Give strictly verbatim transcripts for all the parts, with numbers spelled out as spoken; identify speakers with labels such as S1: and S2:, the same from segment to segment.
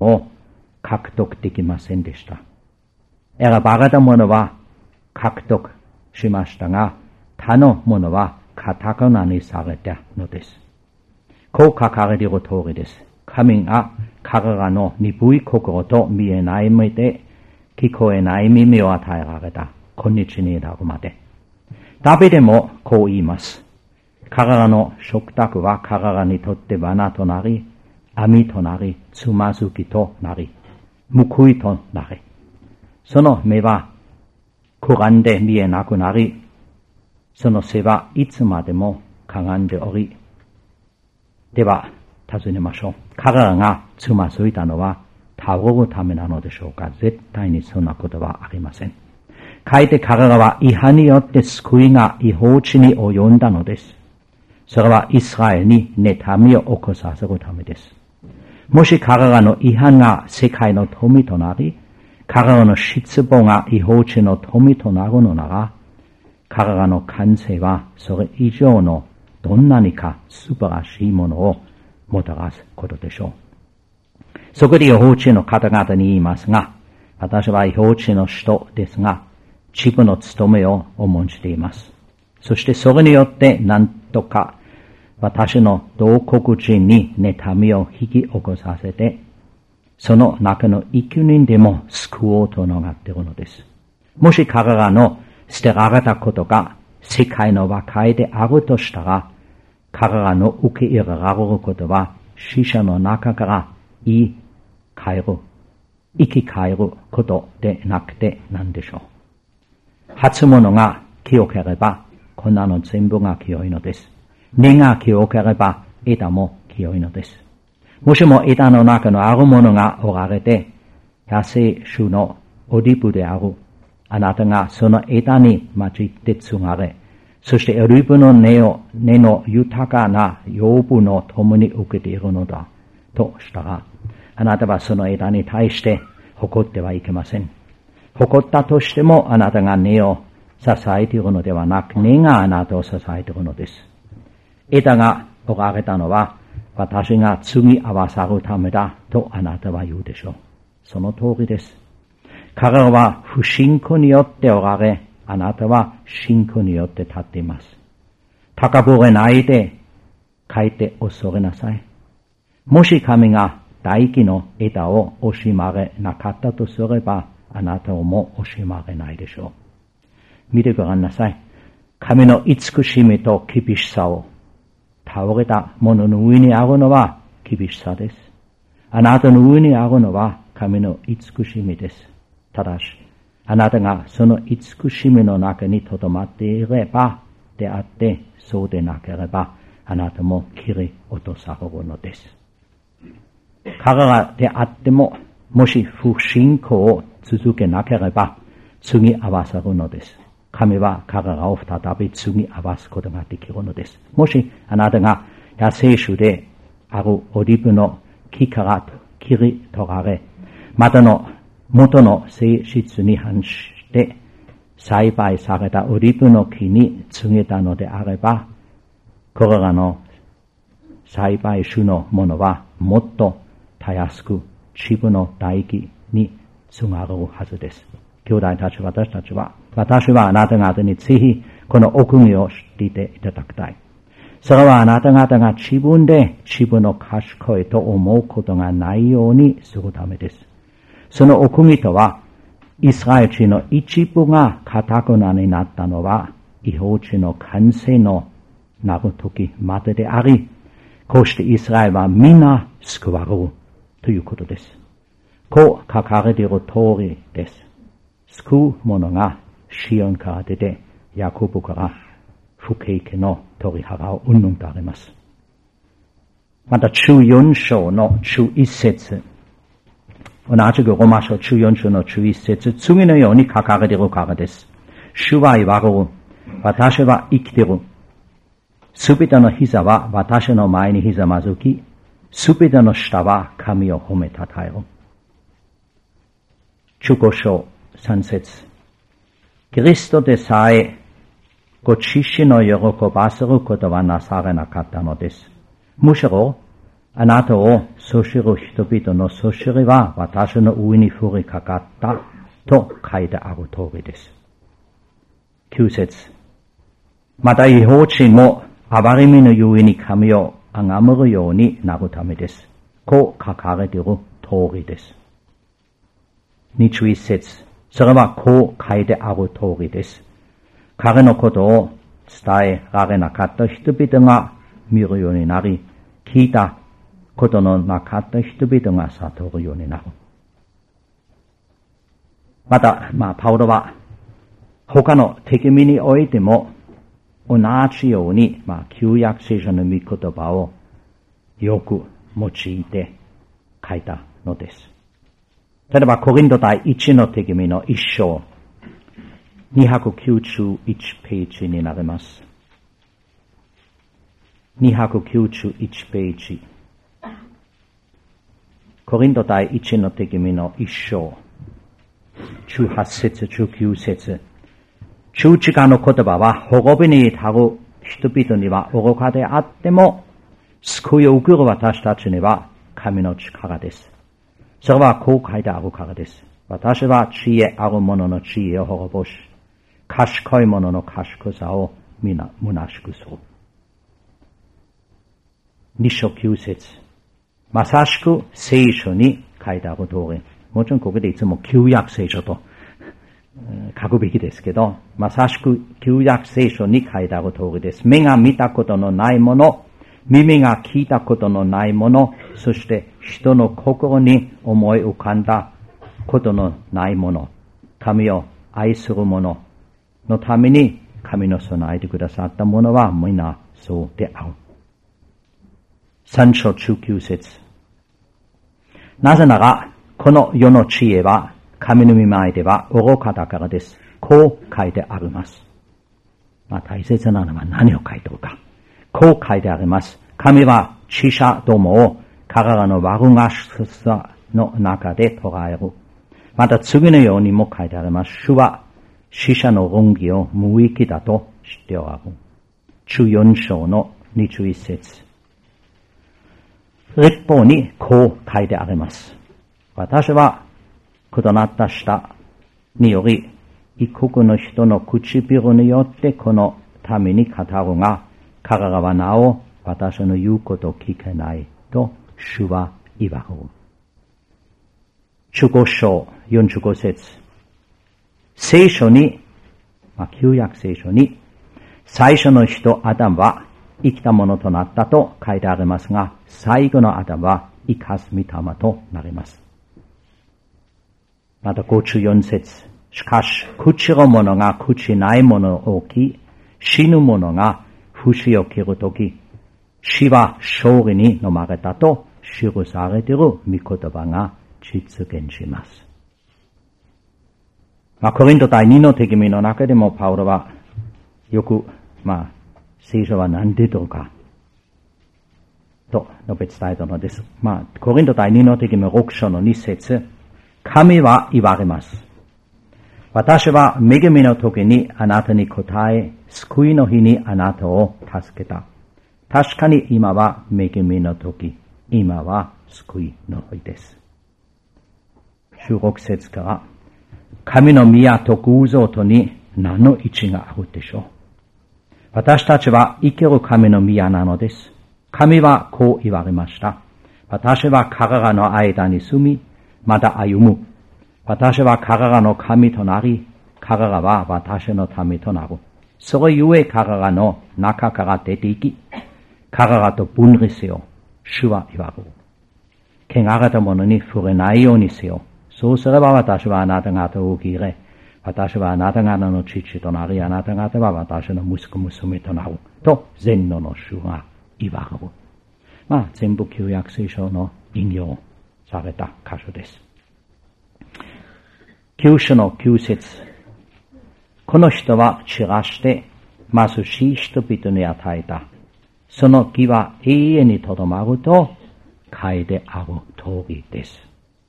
S1: を獲得できませんでした。選ばれたものは獲得しましたが、他のものは堅くなにされたのです。こう書かれている通りです。神が彼らの鈍い心と見えない目で聞こえない耳を与えられた今日に至るまで。ダビデもこう言います。彼らの食卓は彼らにとって罠となり、網となり、つまずきとなり、報いとなり、その目は暗んで見えなくなり、その背はいつまでもかがんでおり、では尋ねましょう。彼らがつまずいたのは倒れるためなのでしょうか。絶対にそんなことはありません。かえって彼らは違反によって救いが違法地に及んだのです。それはイスラエルに妬みを起こさせるためです。もし彼らの違反が世界の富となり、彼らの失望が違法地の富となるのなら、彼らの完成はそれ以上のどんなにか素晴らしいものをもたらすことでしょう。そこで違法地の方々に言いますが、私は違法地の人ですが、自分の務めを重んじています。そしてそれによって何とか私の同国人に妬みを引き起こさせて、その中の幾人でも救おうと願っているのです。もし彼らの捨てられたことが世界の和解であるとしたら、彼らの受け入れられることは死者の中から生き返る、生き返ることでなくて何でしょう。初物が清ければ、こんなの全部が清いのです。根が清ければ枝も清いのです。もしも枝の中のあるものが折られて、野生種のオリーブである。あなたがその枝に混じって継がれ、そしてオリーブの根を、根の豊かな養分を共に受けているのだとしたら、あなたはその枝に対して誇ってはいけません。誇ったとしてもあなたが根を支えているのではなく、根があなたを支えているのです。枝が折られたのは私が継ぎ合わさるためだとあなたは言うでしょう。その通りです。彼らは不信仰によって折られ、あなたは信仰によって立っています。高ぶれないで書いて恐れなさい。もし神が大木の枝を惜しまれなかったとすれば、あなたをも惜しまれないでしょう。見てごらんなさい。神の慈しみと厳しさを倒れたものの上にあるのは厳しさです。あなたの上にあるのは神の慈しみです。ただし、あなたがその慈しみの中に留まっていればであって、そうでなければあなたも切り落とされるのです。彼らであっても、もし不信仰を続けなければ継ぎ合わせるのです。神は彼らを再び継ぎ合わすことができるのです。もしあなたが野生種であるオリーブの木から切り取られ、またの元の性質に反して栽培されたオリーブの木に継げたのであれば、これらの栽培種のものはもっとたやすく自分の大木に継がれるはずです。兄弟たち、私たちは、私はあなた方にぜひこの奥義を知っていていただきたい。それはあなた方が自分で自分の賢いと思うことがないようにするためです。その奥義とは、イスラエル地の一部が堅くなになったのは、違法地の完成のなる時までであり、こうしてイスラエルは皆救われるということです。こう書かれている通りです。救う者がシオンから出て、ヤコブから不景気の取り払う云々とあります。また、じゅうよん章のじゅういち節。同じくローマ書じゅうよん章のじゅういち節、次のように書かれているからです。主は言われる。私は生きている。すべての膝は私の前にひざまずき、すべての舌は神を褒めたたえる。じゅうご章さん節。キリストでさえ、ご自身を喜ばせることはなされなかったのです。むしろ、 あなたをそしる人々のそしりは私の上に降りかかったと書いてある通りです。きゅう節。また異邦人も憐れみのゆえに神を崇めるようになるためです。こう書かれている通りです。にじゅういち節。それはこう書いてある通りです。彼のことを伝えられなかった人々が見るようになり、聞いたことのなかった人々が悟るようになる。また、まあ、パウロは他の手紙においても同じように、まあ、旧約聖書の御言葉をよく用いて書いたのです。例えば、コリント第一の手紙の一章、にひゃくきゅうじゅういちページになります。にひゃくきゅうじゅういちページ。コリント第一の手紙の一章、じゅうはち節、じゅうきゅう節。十字架の言葉は滅びに至る人々には愚かであっても、救いを受ける私たちには神の力です。それはこう書いてあるからです。私は知恵ある者の知恵を滅ぼし、賢い者の賢さをみな、虚しくする。に章きゅう節。まさしく聖書に書いてある通り。もちろんここでいつも旧約聖書と書くべきですけど、まさしく旧約聖書に書いてある通りです。目が見たことのないもの、耳が聞いたことのないもの、そして人の心に思い浮かんだことのないもの、神を愛する者のために神の備えてくださったものは皆そうである。三章じゅうきゅう節。なぜなら、この世の知恵は神の御前では愚かだからです。こう書いてあります。まあ大切なのは何を書いておるか。こう書いてあります。神は知者どもを彼らの悪がしさの中で捉える。また次のようにも書いてあります。主は死者の論議を無益だと知っておられる。じゅうよん章のにじゅういち節。律法にこう書いてあります。私は異なった舌により異国の人の唇によってこのために語るが、彼らはなお私の言うことを聞けないと主は言われる。じゅうご章よんじゅうご節。聖書に、まあ、旧約聖書に、最初の人アダムは生きたものとなったと書いてありますが、最後のアダムは生かす御霊となります。またごじゅうよん節。しかし、朽ちる者が朽ちない者を置き、死ぬ者が節を切るとき、死は勝利に飲まれたと記されている御言葉が実現します。まあ、コリント第二の手紙の中でもパウロはよく、まあ、聖書は何でとか、と述べ伝えたのです。まあ、コリント第二の手紙ろく章のに節。神は言われます。私は恵みの時にあなたに答え、救いの日にあなたを助けた。確かに今は恵みの時、今は救いの日です。じゅうろく節から、神の宮と偶像とに何の位置があるでしょう。私たちは生きる神の宮なのです。神はこう言われました。私は彼らの間に住み、また歩む。私は彼らの神となり、彼らは私の民となる。それゆえ彼らの中から出て行き、彼らと分離せよ。主は言われる。汚れた者に触れないようにせよ。そうすれば私はあなた方を受け入れ、私はあなた方の父となり、あなた方は私の息子娘となる。と全能の主が言われる。まあ、全部旧約聖書の引用された箇所です。九章の九節。この人は散らして貧しい人々に与えた。その義は永遠にとどまると書いてある通りです。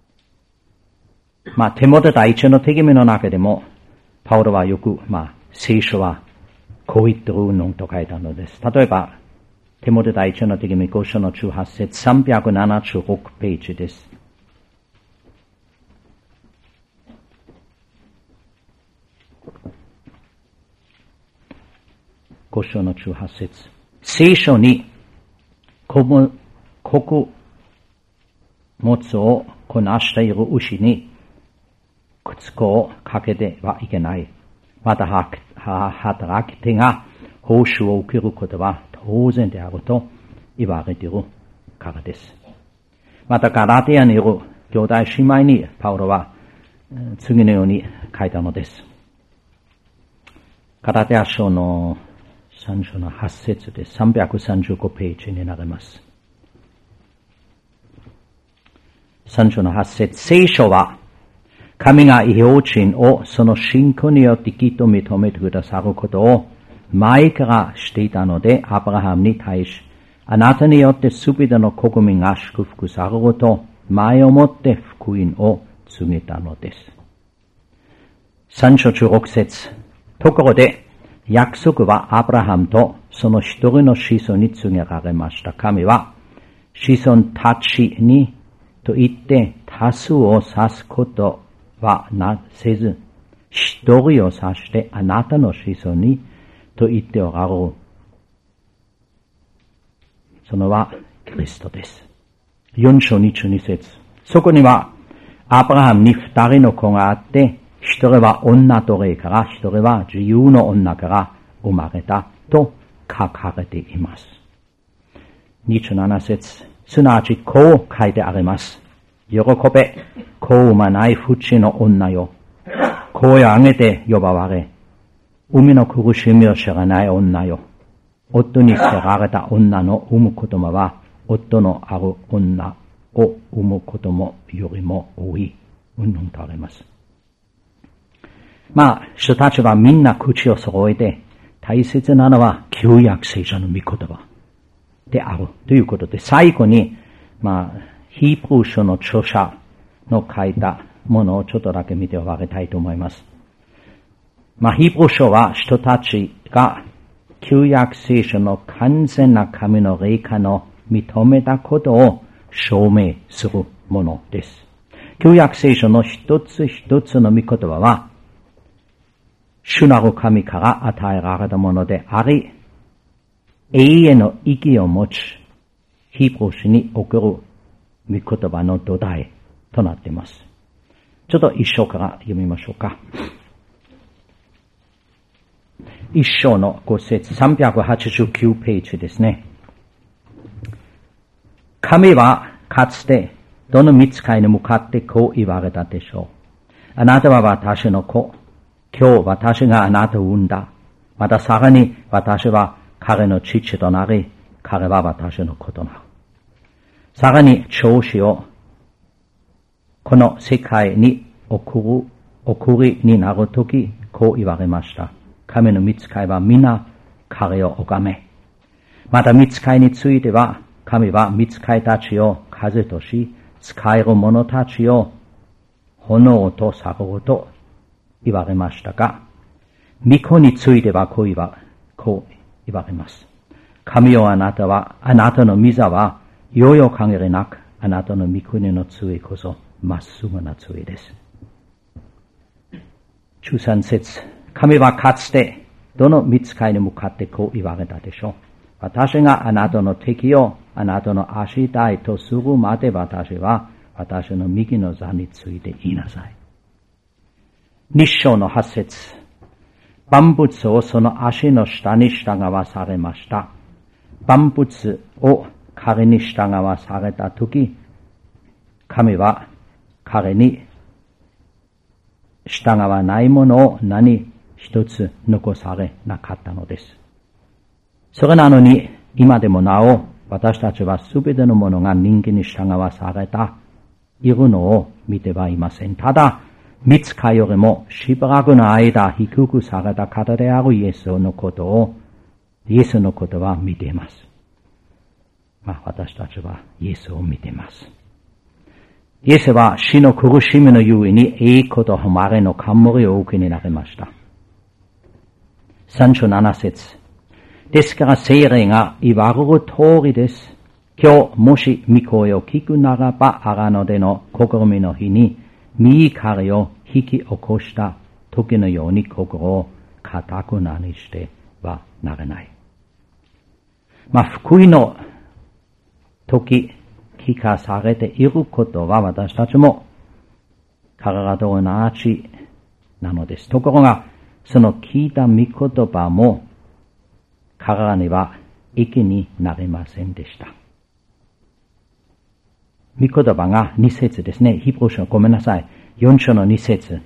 S1: まあ、テモテ第一の手紙の中でも、パウロはよく、まあ、聖書はこう言ってるのと書いたのです。例えば、 手元第一の手紙ご章のじゅうはち節、さんびゃくななじゅうろくページです。ご章のじゅうはち節。聖書に穀物をこなしている牛に靴子をかけてはいけない。また働き手が報酬を受けることは当然であると言われているからです。またガラティアにいる兄弟姉妹にパウロは次のように書いたのです。ガラティア書のさん章のはち節でさんびゃくさんじゅうごページになります。さん章のはち節、聖書は神が異邦人をその信仰によって義と認めてくださることを前からしていたので、アブラハムに対し、あなたによってすべての国民が祝福されると前をもって福音を告げたのです。さん章じゅうろく節、ところで約束はアブラハムとその一人の子孫に告げられました。神は子孫たちにと言って多数を指すことはなせず、一人を指してあなたの子孫にと言っておられる。そのはキリストです。よん章にじゅうに節。そこにはアブラハムに二人の子があって、一人は女奴隷から、一人は自由の女から生まれたと書かれています。にじゅうなな節。すなわちこう書いてあります。喜べ、子を産まない不治の女よ。声を上げて呼ばわれ、海の苦しみを知らない女よ。夫に捨てられた女の産む子供は、夫のある女を産む子供よりも多い。うんぬんとあります。まあ、人たちはみんな口を揃えて、大切なのは旧約聖書の御言葉であるということで、最後に、まあ、ヒーブル書の著者の書いたものをちょっとだけ見て終わりたいと思います。まあ、ヒーブル書は人たちが旧約聖書の完全な神の霊感を認めたことを証明するものです。旧約聖書の一つ一つの御言葉は、主なる神から与えられたものであり、永遠の意義を持ち、ヒーブル書における御言葉の土台となっています。ちょっと一章から読みましょうか。一章のご節、さんびゃくはちじゅうきゅうページですね。神はかつてどの御使いに向かってこう言われたでしょう。あなたは私の子。今日私があなたを産んだ。またさらに私は彼の父となり、彼は私の子となる。さらに長子をこの世界に送る、送りになるとき、こう言われました。神の御使いは皆彼を拝め。また御使いについては、神は御使いたちを風とし、使える者たちを炎とされると言われましたが、御子についてはこう言わ、こう言われます。神よあなたは、あなたの御座は、よよ限りなく、あなたの御国の杖こそ、まっすぐな杖です。じゅうさん節。神はかつて、どの御使いに向かってこう言われたでしょう。私があなたの敵を、あなたの足台とするまで私は、私の右の座について言いなさい。に章のはち節。万物をその足の下に従わされました。万物を彼に従わされたとき、神は彼に従わないものを何一つ残されなかったのです。それなのに、今でもなお、私たちはすべてのものが人間に従わされた、いるのを見てはいません。ただ、御使いよりもしばらくの間低くされた方であるイエスのことを、イエスのことは見ています。まあ、私たちはイエスを見ています。イエスは死の苦しみのゆえに栄光と誉れの冠をお受けになりました。さん章なな節。 ですから聖霊が言われる通りです。今日もし御声を聞くならば、荒野での試みの日に、御怒りを引き起こした時のように心を堅くなにしてはならない。まあ、福音の時、聞かされていることは私たちも体と同じなのです。ところが、その聞いた御言葉も体には益になりませんでした。御言葉がに節ですね。ヒブル書、ごめんなさい。よん章のに節。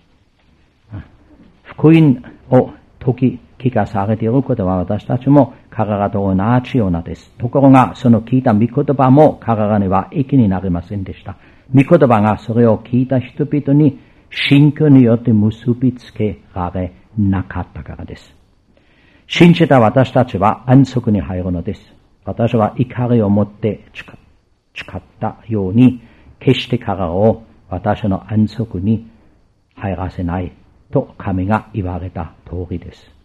S1: 福音を時聞かされていることは私たちも体と同じようなです。ところが、その聞いた御言葉も体には益になりませんでした。御言葉がそれを聞いた人々に信仰によって結びつけられなかったからです。信じた私たちは安息に入るのです。私は怒りを持って誓ったように、決して彼を私の安息に入らせないと神が言われた通りです。